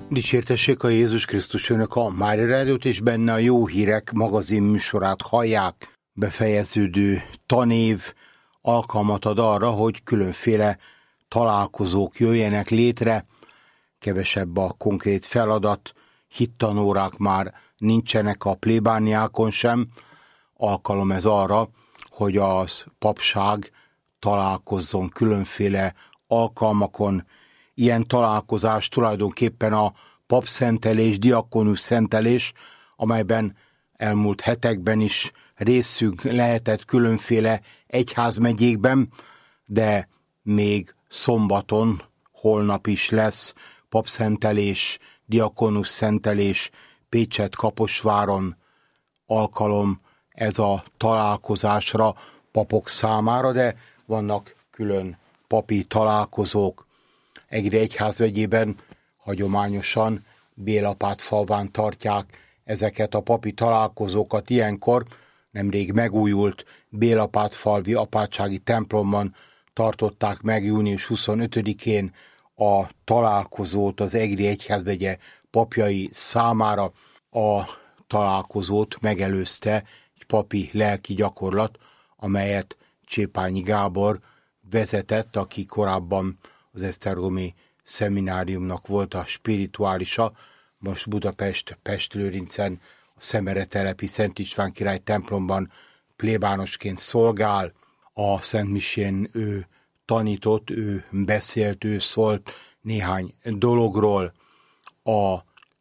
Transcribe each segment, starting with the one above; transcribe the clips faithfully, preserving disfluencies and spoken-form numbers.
Dicsértessék a Jézus Krisztus, önök a Mária Rádiót és benne a Jó Hírek magazin műsorát hallják. Befejeződő tanév alkalmat ad arra, hogy különféle találkozók jöjjenek létre, kevesebb a konkrét feladat, hittanórák már nincsenek a plébániákon sem, alkalom ez arra, hogy az papság találkozzon különféle alkalmakon. Ilyen találkozás tulajdonképpen a papszentelés, diakonus szentelés, amelyben elmúlt hetekben is részünk lehetett különféle egyházmegyékben, de még szombaton, holnap is lesz papszentelés, diakonus szentelés Pécset-Kaposváron. Alkalom ez a találkozásra papok számára, de vannak külön papi találkozók. Egri egyházmegyében hagyományosan Bélapátfalván tartják ezeket a papi találkozókat. Ilyenkor nemrég megújult Bélapátfalvi apátsági templomban tartották meg június huszonötödikén a találkozót az Egri egyházmegye papjai számára. A találkozót megelőzte egy papi lelki gyakorlat, amelyet Csépányi Gábor vezetett, aki korábban az esztergomi szemináriumnak volt a spirituálisa, most Budapest, Pest-Lőrincen, a Szemeretelepi Szent István király templomban plébánosként szolgál. A szentmisén ő tanított, ő beszélt, ő szólt néhány dologról. A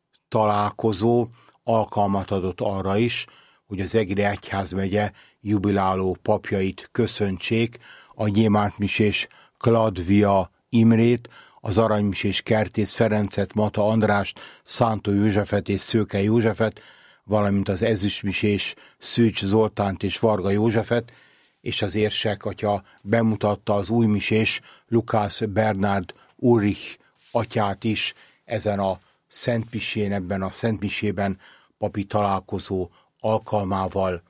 találkozó alkalmat adott arra is, hogy az Egri egyházmegye jubiláló papjait köszöntsék, a gyémántmisés Kladvia Imrét, az aranymisés Kertész Ferencet, Mata Andrást, Szántó Józsefet és Szőke Józsefet, valamint az ezüstmisés Szűcs Zoltánt és Varga Józsefet, és az érsek atya bemutatta az újmisés Lukász Bernárd Ulrich atyát is ezen a szentmisén, ebben a szentmisében papi találkozó alkalmával.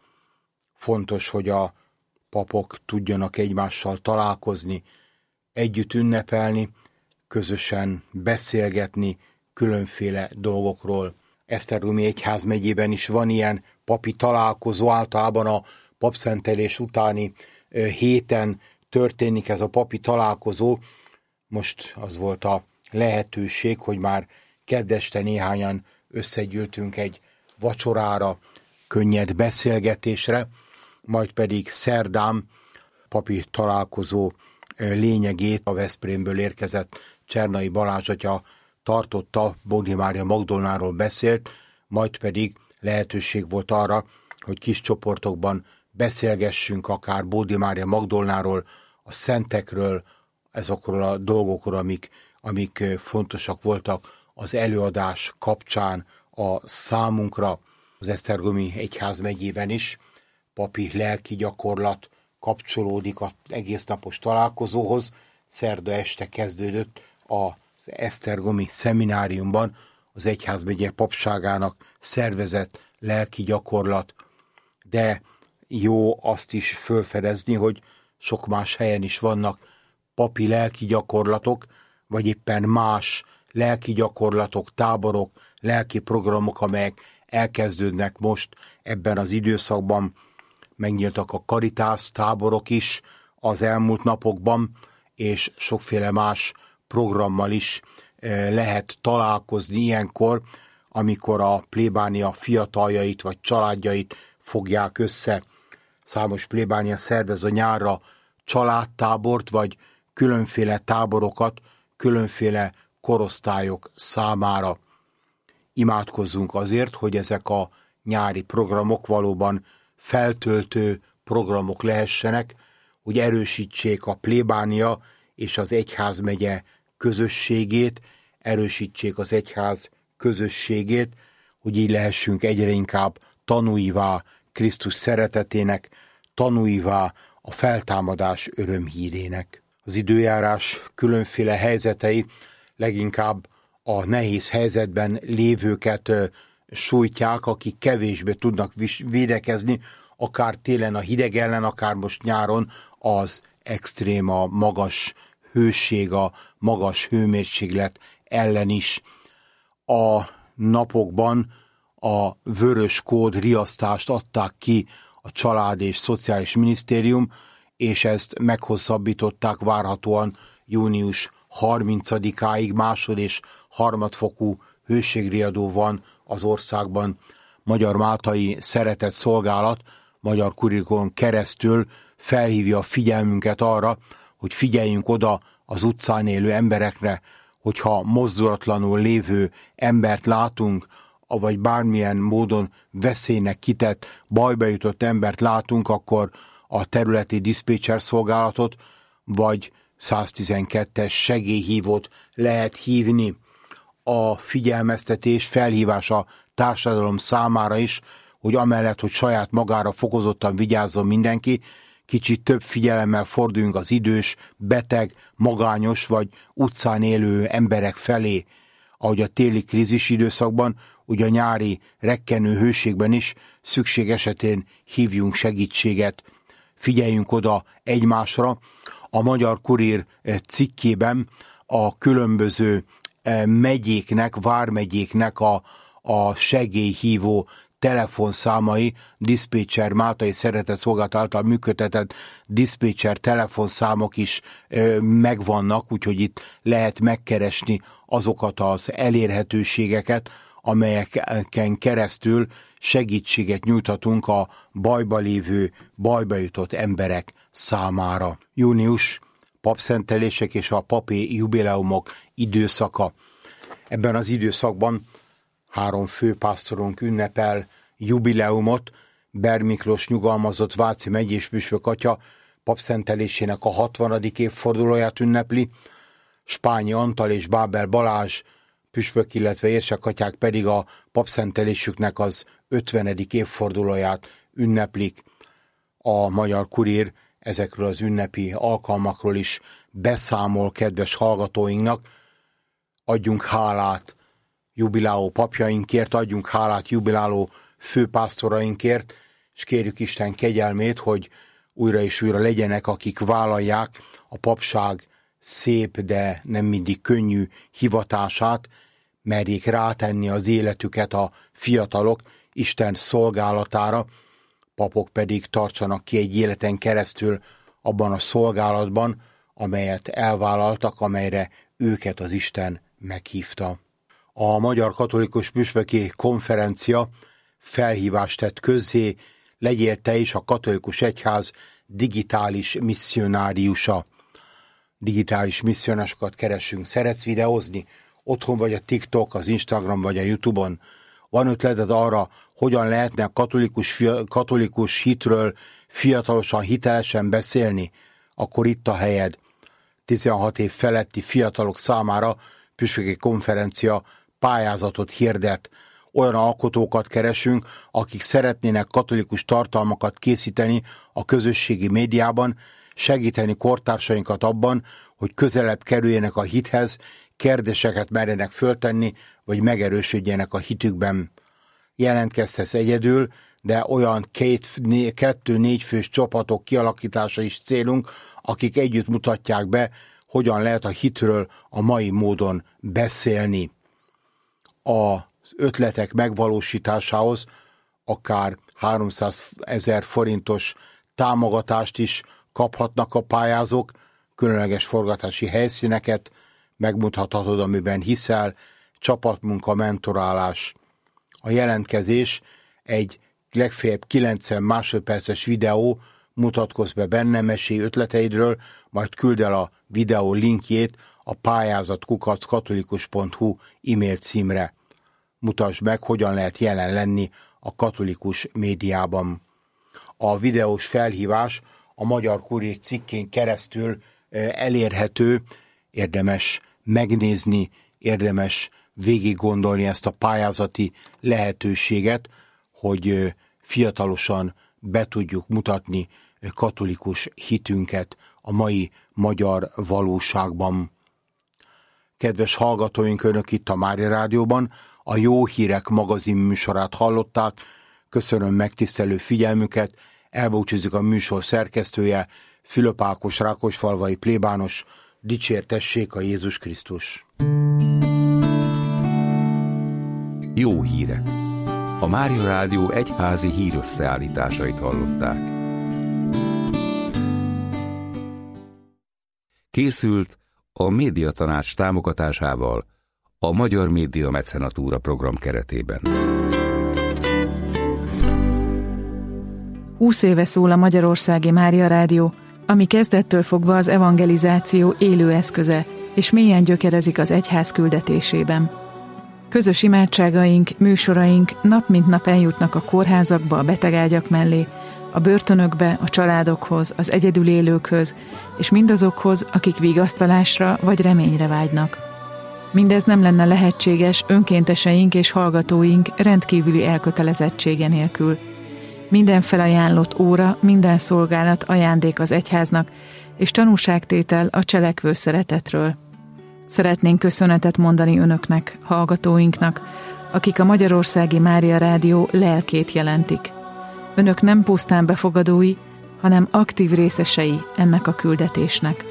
Fontos, hogy a papok tudjanak egymással találkozni, együtt ünnepelni, közösen beszélgetni különféle dolgokról. Esztergomi egyházmegyében is van ilyen papi találkozó, általában a papszentelés utáni héten történik ez a papi találkozó. Most az volt a lehetőség, hogy már kedd este néhányan összegyűltünk egy vacsorára, könnyed beszélgetésre, majd pedig szerdán papi találkozó lényegét a Veszprémből érkezett Csernai Balázs atya tartotta, Bódi Mária Magdolnáról beszélt, majd pedig lehetőség volt arra, hogy kis csoportokban beszélgessünk akár Bódi Mária Magdolnáról, a szentekről, ezokról a dolgokról, amik, amik fontosak voltak az előadás kapcsán a számunkra. Az esztergomi egyházmegyében is papi lelki gyakorlat kapcsolódik az egésznapos találkozóhoz. Szerda este kezdődött az esztergomi szemináriumban az egyházmegye papságának szervezett lelki gyakorlat, de jó azt is fölfedezni, hogy sok más helyen is vannak papi lelki gyakorlatok, vagy éppen más lelki gyakorlatok, táborok, lelki programok, amelyek elkezdődnek most ebben az időszakban. Megnyíltak a Karitász táborok is az elmúlt napokban, és sokféle más programmal is lehet találkozni ilyenkor, amikor a plébánia fiataljait vagy családjait fogják össze. Számos plébánia szervez a nyárra családtábort, vagy különféle táborokat, különféle korosztályok számára. Imádkozzunk azért, hogy ezek a nyári programok valóban feltöltő programok lehessenek, hogy erősítsék a plébánia és az egyházmegye közösségét, erősítsék az egyház közösségét, hogy így lehessünk egyre inkább tanúivá Krisztus szeretetének, tanúivá a feltámadás örömhírének. Az időjárás különféle helyzetei leginkább a nehéz helyzetben lévőket sújtják, akik kevésbé tudnak védekezni, akár télen a hideg ellen, akár most nyáron az extrém, a magas hőség, a magas hőmérséklet ellen is. a napokban a vörös kód riasztást adták ki a Család és Szociális Minisztérium, és ezt meghosszabbították várhatóan június harmincadikáig. Másod- és harmadfokú hőségriadó van az országban. Magyar-Máltai Szeretett Szolgálat Magyar Kurikon keresztül felhívja a figyelmünket arra, hogy figyeljünk oda az utcán élő emberekre, hogyha mozdulatlanul lévő embert látunk, vagy bármilyen módon veszélynek kitett, bajba jutott embert látunk, akkor a területi diszpécser szolgálatot, vagy száztizenkettes segélyhívót lehet hívni. A figyelmeztetés, felhívás a társadalom számára is, hogy amellett, hogy saját magára fokozottan vigyázzon mindenki, kicsit több figyelemmel forduljunk az idős, beteg, magányos vagy utcán élő emberek felé. Ahogy a téli krízis időszakban, úgy a nyári rekkenő hőségben is szükség esetén hívjunk segítséget. Figyeljünk oda egymásra. A Magyar Kurír cikkében a különböző megyéknek, vármegyéknek a, a segélyhívó telefonszámai, diszpécser, Máltai Szeretett Szolgálat által működtetett diszpécser telefonszámok is ö, megvannak, úgyhogy itt lehet megkeresni azokat az elérhetőségeket, amelyeken keresztül segítséget nyújthatunk a bajba lévő, bajba jutott emberek számára. Június papszentelések és a papi jubileumok időszaka. Ebben az időszakban három főpásztorunk ünnepel jubileumot. Ber Miklós nyugalmazott Váci megyés püspök atya papszentelésének a hatvanadik évfordulóját ünnepli, Spányi Antal és Bábel Balázs püspök, illetve érsekatyák pedig a papszentelésüknek az ötvenedik évfordulóját ünneplik. A Magyar Kurír ezekről az ünnepi alkalmakról is beszámol kedves hallgatóinknak. Adjunk hálát jubiláló papjainkért, adjunk hálát jubiláló főpásztorainkért, és kérjük Isten kegyelmét, hogy újra és újra legyenek, akik vállalják a papság szép, de nem mindig könnyű hivatását, merjék rátenni az életüket a fiatalok Isten szolgálatára, papok pedig tartsanak ki egy életen keresztül abban a szolgálatban, amelyet elvállaltak, amelyre őket az Isten meghívta. A Magyar Katolikus Püspöki Konferencia felhívást tett közzé, legyél te is a katolikus egyház digitális misszionáriusa. Digitális misszionásokat keresünk. Szeretsz videózni? Otthon vagy a TikTok, az Instagram vagy a YouTube-on? Van ötleted arra, hogyan lehetne a katolikus, katolikus hitről fiatalosan, hitelesen beszélni? Akkor itt a helyed. tizenhat év feletti fiatalok számára püspöki konferencia pályázatot hirdet. Olyan alkotókat keresünk, akik szeretnének katolikus tartalmakat készíteni a közösségi médiában, segíteni kortársainkat abban, hogy közelebb kerüljenek a hithez, kérdéseket merjenek föltenni, vagy megerősödjenek a hitükben. Jelentkezhetsz egyedül, de olyan kettő-négy fős csapatok kialakítása is célunk, akik együtt mutatják be, hogyan lehet a hitről a mai módon beszélni. Az ötletek megvalósításához akár háromszázezer forintos támogatást is kaphatnak a pályázók, különleges forgatási helyszíneket megmutathatod, amiben hiszel, csapatmunka, mentorálás. A jelentkezés egy legfeljebb kilencven másodperces videó, mutatkozz be benne, mesélj ötleteidről, majd küld el a videó linkjét a pályázat kukac katolikus pont hu e-mail címre. Mutasd meg, hogyan lehet jelen lenni a katolikus médiában. A videós felhívás a Magyar Kurír cikkén keresztül elérhető, érdemes megnézni, érdemes végig gondolni ezt a pályázati lehetőséget, hogy fiatalosan be tudjuk mutatni katolikus hitünket a mai magyar valóságban. Kedves hallgatóink, önök itt a Mária Rádióban a Jó Hírek magazin műsorát hallották. Köszönöm megtisztelő figyelmüket, elbúcsúzik a műsor szerkesztője, Fülöp Ákos rákosfalvai plébános. Dicsértessék a Jézus Krisztus! jó hírek. A Mária Rádió egyházi hírösszeállításait hallották. Készült a Médiatanács támogatásával a Magyar Média Mecenatúra program keretében. húsz éve szól a Magyarországi Mária Rádió, ami kezdettől fogva az evangelizáció élő eszköze, és mélyen gyökerezik az egyház küldetésében. Közös imádságaink, műsoraink nap mint nap eljutnak a kórházakba, a betegágyak mellé, a börtönökbe, a családokhoz, az egyedül élőkhöz, és mindazokhoz, akik vigasztalásra vagy reményre vágynak. Mindez nem lenne lehetséges önkénteseink és hallgatóink rendkívüli elkötelezettsége nélkül. Minden felajánlott óra, minden szolgálat ajándék az egyháznak, és tanúságtétel a cselekvő szeretetről. Szeretnénk köszönetet mondani önöknek, hallgatóinknak, akik a Magyarországi Mária Rádió lelkét jelentik. Önök nem pusztán befogadói, hanem aktív részesei ennek a küldetésnek.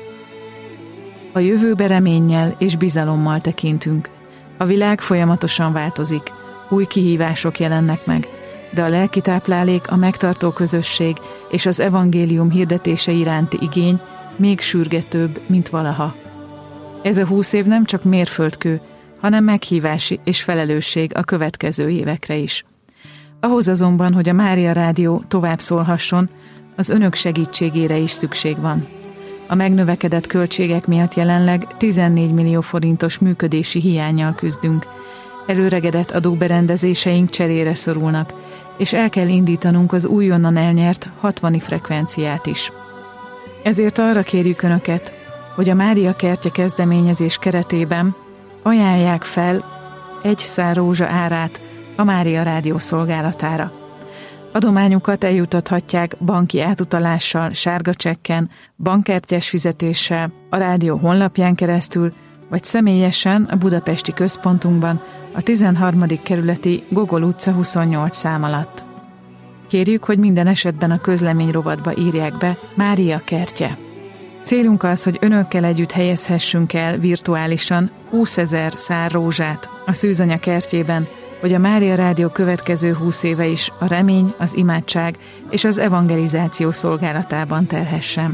A jövőbe reménnyel és bizalommal tekintünk. A világ folyamatosan változik, új kihívások jelennek meg, de a lelki táplálék, a megtartó közösség és az evangélium hirdetése iránti igény még sürgetőbb, mint valaha. Ez a húsz év nem csak mérföldkő, hanem meghívási és felelősség a következő évekre is. Ahhoz azonban, hogy a Mária Rádió tovább szólhasson, az önök segítségére is szükség van. A megnövekedett költségek miatt jelenleg tizennégy millió forintos működési hiánnyal küzdünk. Előregedett adóberendezéseink cserére szorulnak, és el kell indítanunk az újonnan elnyert hatvani frekvenciát is. Ezért arra kérjük önöket, hogy a Mária Kertje kezdeményezés keretében ajánlják fel egy szár rózsa árát a Mária Rádió szolgálatára. Adományukat eljutathatják banki átutalással, sárga csekken, bankkártyás fizetéssel, a rádió honlapján keresztül, vagy személyesen a budapesti központunkban, a tizenharmadik kerületi Gogol utca huszonnyolc szám alatt. Kérjük, hogy minden esetben a közlemény rovatba írják be Mária Kertje. Célunk az, hogy önökkel együtt helyezhessünk el virtuálisan húszezer szár rózsát a Szűzanya kertjében, hogy a Mária Rádió következő húsz éve is a remény, az imádság és az evangelizáció szolgálatában telhessen.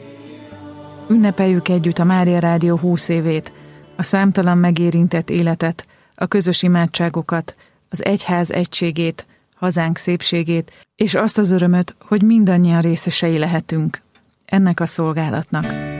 Ünnepeljük együtt a Mária Rádió húsz évét, a számtalan megérintett életet, a közös imádságokat, az egyház egységét, hazánk szépségét, és azt az örömöt, hogy mindannyian részesei lehetünk ennek a szolgálatnak.